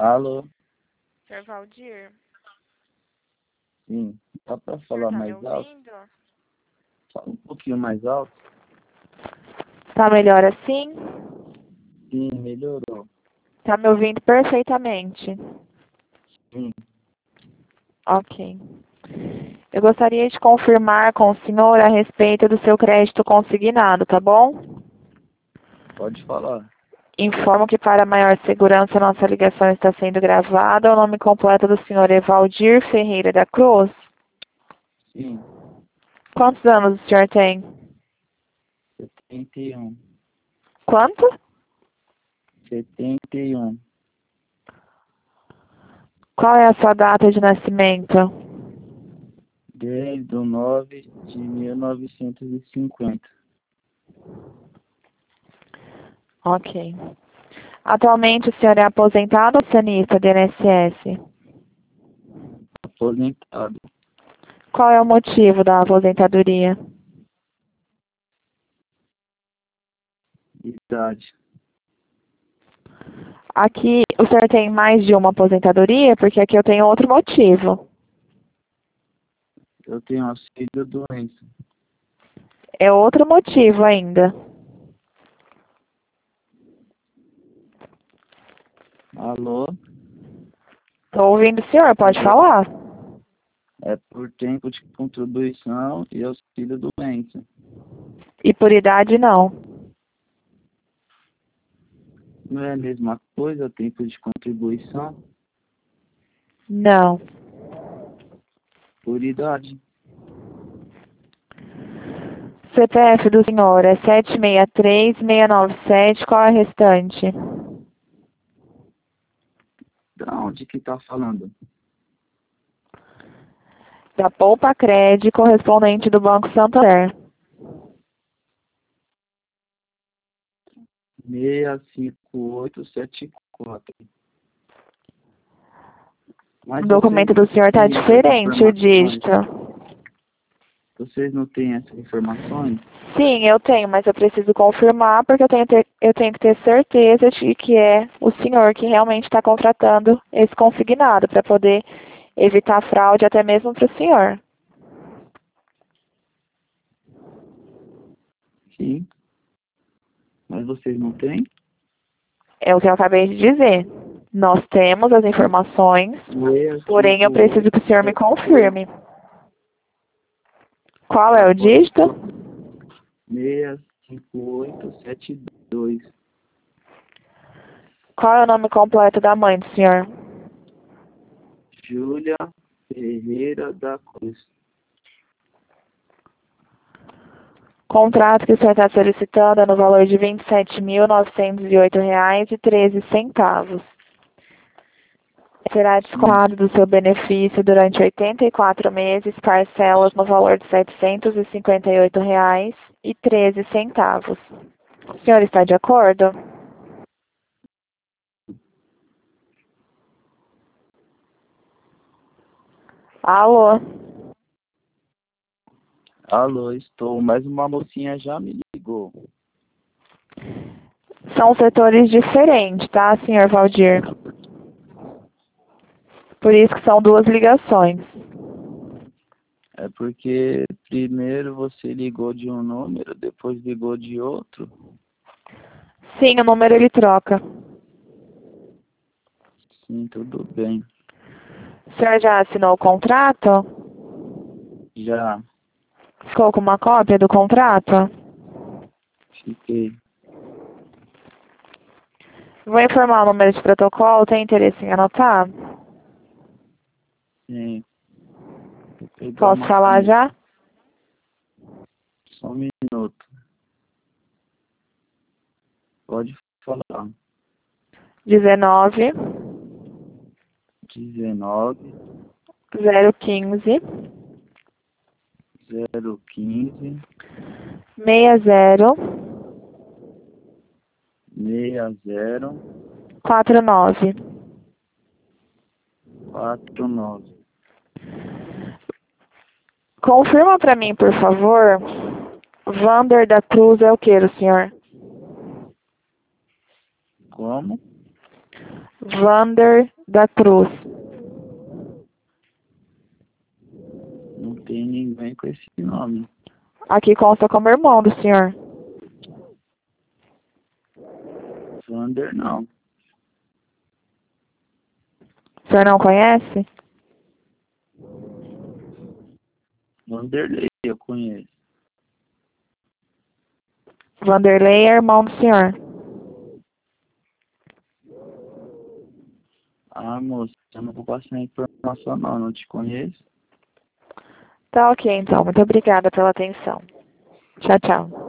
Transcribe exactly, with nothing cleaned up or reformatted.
Alô? senhor Valdir? Sim. Dá para O senhor falar tá me mais alto? ouvindo? Fala um pouquinho mais alto. Tá melhor assim? Sim, melhorou. Tá me ouvindo perfeitamente. Sim. Ok. Eu gostaria de confirmar com o senhor a respeito do seu crédito consignado, tá bom? Pode falar. Informo que para maior segurança nossa ligação está sendo gravada. O nome completo do senhor é Valdir Ferreira da Cruz. Sim. Quantos anos o senhor tem? setenta e um. Quanto? setenta e um. Qual é a sua data de nascimento? dez de nove de mil novecentos e cinquenta. Ok. Atualmente o senhor é aposentado ou acionista do I N S S? Aposentado. Qual é o motivo da aposentadoria? Idade. Aqui o senhor tem mais de uma aposentadoria? Porque aqui eu tenho outro motivo. Eu tenho auxílio doença. É outro motivo ainda. Alô? Estou ouvindo o senhor, pode falar? É por tempo de contribuição e auxílio doença. E por idade não. Não é a mesma coisa, tempo de contribuição? Não. Por idade. C P F do senhor é sete seis três, seis nove sete, qual é a restante? Da onde que tá falando? Da Poupa Cred, correspondente do Banco Santander. seis cinco oito sete quatro. O Mas vocês documento do não senhor está têm essas diferente, o informações? dígito. Vocês não têm essas informações? Sim, eu tenho, mas eu preciso confirmar porque eu tenho, ter, eu tenho que ter certeza de que é o senhor que realmente está contratando esse consignado para poder evitar fraude até mesmo para o senhor. Sim. Mas vocês não têm? É o que eu acabei de dizer. Nós temos as informações, porém eu preciso que o senhor me confirme. Qual é o dígito? seis cinco oito sete dois. Qual é o nome completo da mãe do senhor? Júlia Ferreira da Cruz. O contrato que o senhor está solicitando é no valor de vinte e sete mil novecentos e oito reais e treze centavos. Será descontado do seu benefício durante oitenta e quatro meses, parcelas no valor de setecentos e cinquenta e oito reais e treze centavos. O senhor está de acordo? Alô? Alô, estou. Mas uma mocinha já me ligou. São setores diferentes, tá, senhor Valdir? Por isso que são duas ligações. É porque primeiro você ligou de um número, depois ligou de outro. Sim, o número ele troca. Sim, tudo bem. O senhor já assinou o contrato? Já Ficou com uma cópia do contrato? fiquei. Vou informar o número de protocolo, tem interesse em anotar? Sim. Vou pegar Posso uma falar caneta. já? Só um minuto. Pode falar. dezenove, dezenove, zero quinze, zero quinze, seis zero, seis zero, quatro nove. quatro nove. Confirma para mim, por favor. Vander da Cruz é o que, o senhor? Como? Vander da Cruz. Não tem ninguém com esse nome. Aqui consta como irmão do senhor. Vander, não. O senhor não conhece? Vanderlei eu conheço. Vanderlei é irmão do senhor. Ah, moço, eu não vou passar informação não, não te conheço. Tá ok, então. Muito obrigada pela atenção. Tchau, tchau.